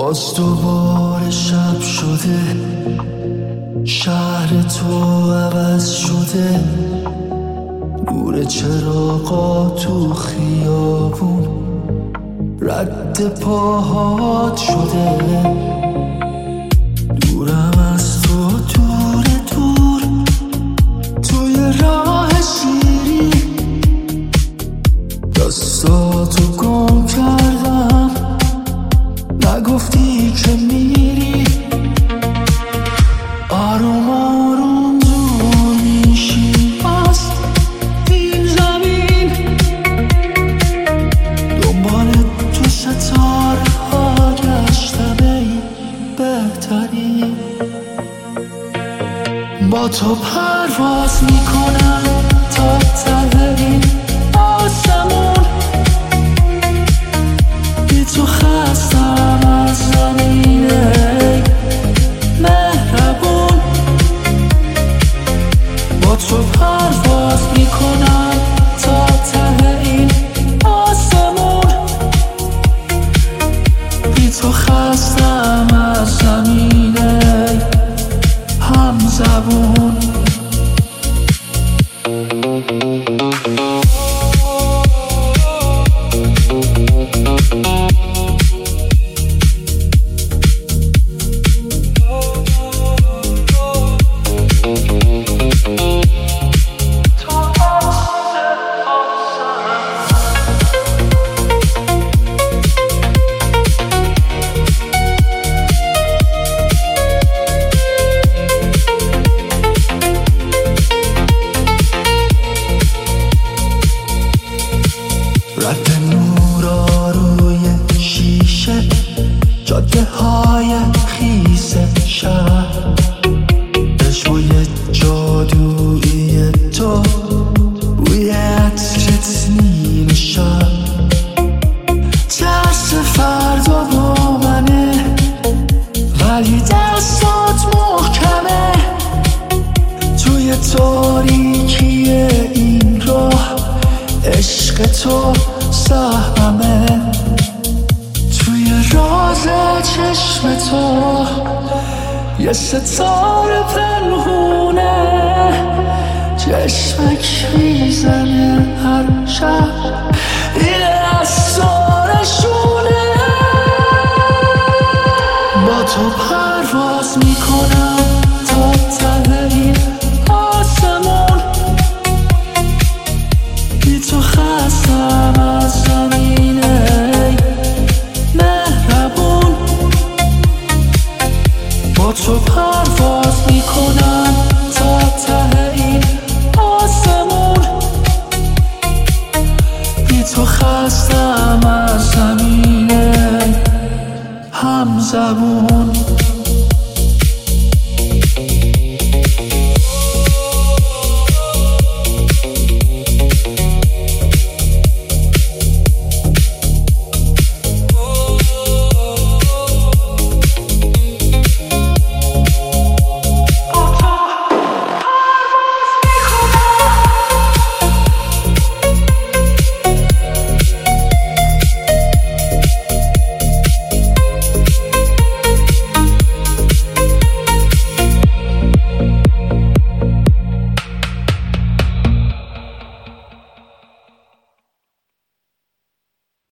باز دوباره شب شده، شهر تو عوض شده، نور چراغا تو خیابون رد پاهات شده. دورم از تو دور دور، توی راه شیری دستاتو گم کردم، نگفتی که میری. آروم آروم دور میشی از این زمین، دنبال تو ستاره ها گشتم ای بهترین. با تو پرواز میکنم تا ته این آسمون، بی تو خستم از زمین ای مهربون. با تو پرواز میکنم تا ته این آسمون، بی تو خستم از زمین ای همزبون. رد نورا روی شیشه، جاده های خیس شهر، عشقوی جادویی تو روی عطرت نیمه شب. ترس فردا با منه ولی دستات محکمه، توی تاریکی این راه عشق تو سهمه. توی راز چشم تو یه ستاره پنهونه، چشمک میزنه هر شب این اسرارشونه. با تو پرواز میکنم تا ته این آسمون، بی تو خستم از زمین ای مهربون. با تو پرواز میکنم تا ته این آسمون، بی تو خستم از زمین ای همزبون.